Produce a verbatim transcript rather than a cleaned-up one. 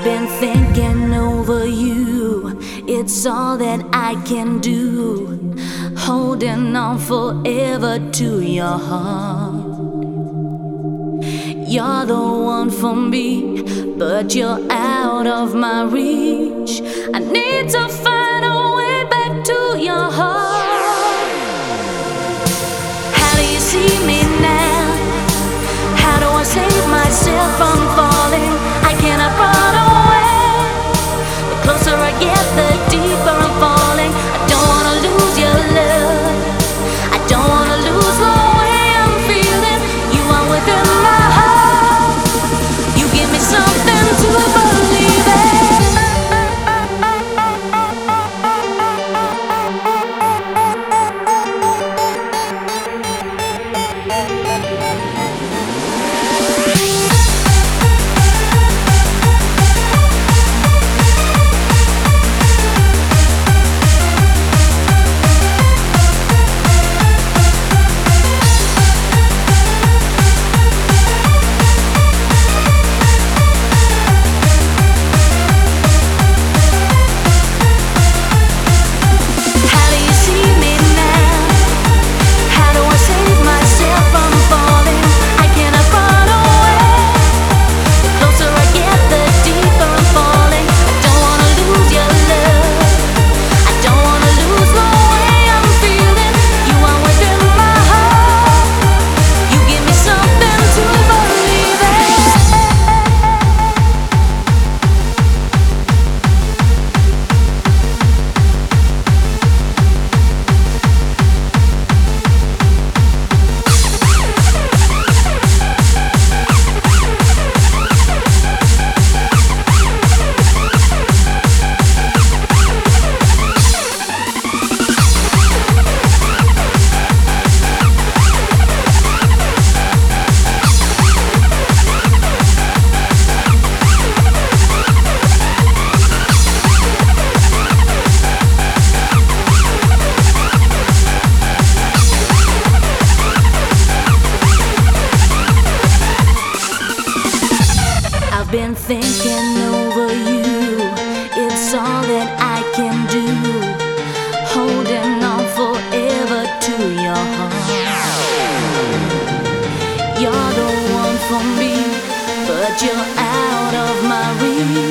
been thinking over you, it's all that I can do. Holding on forever to your heart. You're the one for me, but you're out of my reach. I need to find a way back to your heart. How do you see me now? How do I save myself from falling? I cannot run away. The closer I get, the deeper I'm falling. I don't wanna lose your love. I don't wanna lose the way I'm feeling. You are within my heart. You give me something to believe in. I've been thinking over you, it's all that I can do. Holding on forever to your heart. You're the one for me, but you're out of my reach.